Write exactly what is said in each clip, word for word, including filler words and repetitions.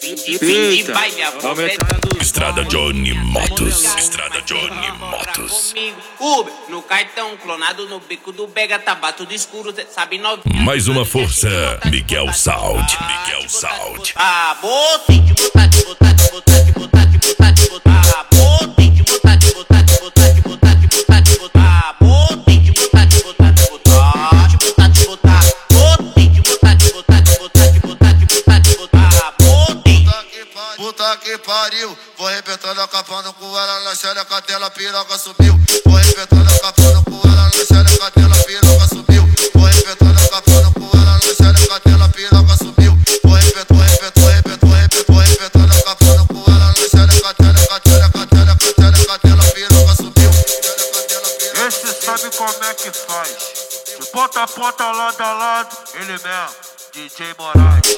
Eita, aumentando. Estrada Johnny Motos, Estrada Johnny Motos. Uber, no cartão clonado no bico do Bega, tá tudo escuro, cê sabe novinha. Mais uma força, Miguel Sound, Miguel Sound. Ah, botei de botar, de botar, de botar, de botar, de botar, de botar. Botei de botar, de botar, de botar, de botar, de botar, de botar. Botei de botar, de botar, de botar, de botar, de botar. Botei de botar, de botar, de botar, de botar, de botar, de botar. Botei. Puta que pariu, vou arrebentando a capa no cu, ela na xereca dela, piroca subiu. Vou arrebentando a capa no cu, ela na xereca dela, piroca subiu. Vou arrebentando a capa no cu, ela na xereca dela, piroca subiu. Vou arrebentando, arrebentando, arrebentando, arrebentando, arrebentando a capa no cu, ela na xereca dela, xereca dela, xereca dela, piroca subiu. Esse sabe como é que faz, de ponta a ponta, lado a lado, ele mesmo, D J Moraes.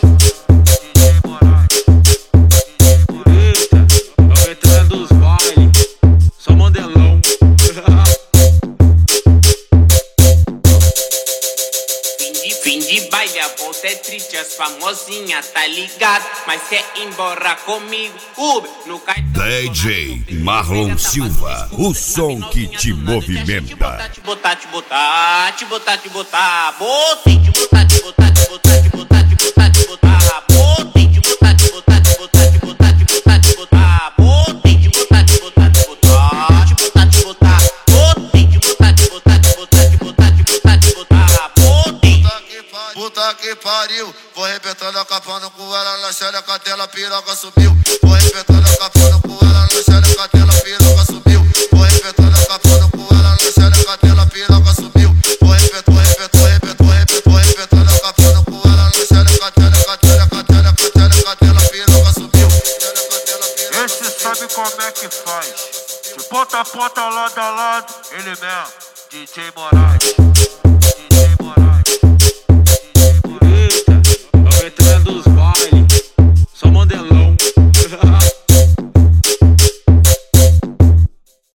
Aumentando os bailes, só modelão. Fim de, fim de baile, a volta é triste, as famosinhas tá ligado, mas quer ir embora comigo. Uber, no cartão. D J Marlon Silva, o som que te movimenta. Te botar, te botar, te botar, te botar. Botei de botar, te botar, te botar, te botar, te botar, te botar. Botei de botar, te botar, te botar, te botar, te botar, te botar. Botei de botar, te botar, te botar, te botar, te botar. Botei de botar, te botar, te botar, te botar, te botar, te botar. Botei. Puta que pariu, vou arrebentando a capa no cu, ela na xereca dela, piroca subiu. Vou arrebentando a capa no cu, ela na xereca dela, piroca subiu. Vou arrebentando a capa no cu, ela na xereca dela, piroca subiu. Vou arrebentando, arrebentando, arrebentando, arrebentando, arrebentando a capa no cu, ela na xereca dela, xereca dela, xereca dela, piroca subiu. Esse sabe como é que faz, de ponta a ponta, lado a lado, ele mesmo, D J Moraes. D J Moraes. Eita, aumentando os bailes, só modelão.